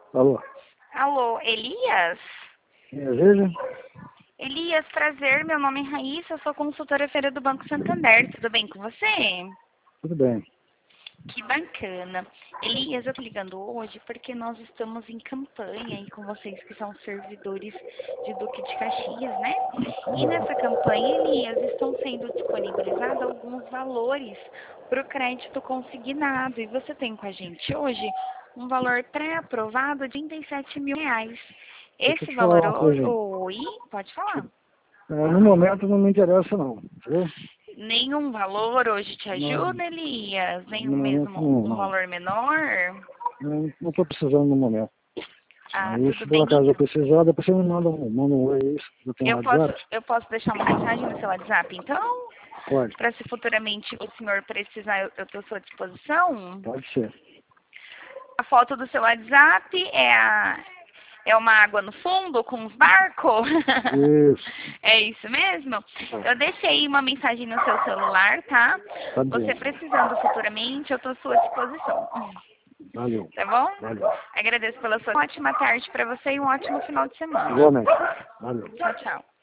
Alô? Alô, Elias? Me veja? Elias, prazer, meu nome é Raíssa, eu sou consultora feira do Banco Santander, tudo bem com você? Tudo bem. Que bacana. Elias, eu tô ligando hoje porque nós estamos em campanha aí com vocês que são servidores de Duque de Caxias, né? E nessa campanha, Elias, estão sendo disponibilizados alguns valores para o crédito consignado. E você tem com a gente hoje um valor pré-aprovado de R$ 37.000. Deixa eu Esse te valor, falar uma coisa. oi, pode falar. No momento não me interessa não, viu? Nenhum valor hoje te Não, ajuda, Elias? Nem no momento mesmo não, um não. valor menor? Não estou precisando no momento. Ah, Aí tudo se por bem. acaso eu precisar, depois você me manda um oi aí, eu tenho um WhatsApp. Eu posso deixar uma mensagem no seu WhatsApp, então? Pode, Para se futuramente o senhor precisar, eu estou à sua disposição. pode ser. A foto do seu WhatsApp é uma água no fundo com os barcos? Isso. É isso mesmo? É, Eu deixei uma mensagem no seu celular, tá? tá Você bem. precisando futuramente, eu estou à sua disposição. Valeu. Tá bom? Valeu. Agradeço pela sua ótima tarde para você e um ótimo final de semana. Igualmente. Valeu. Tchau, tchau.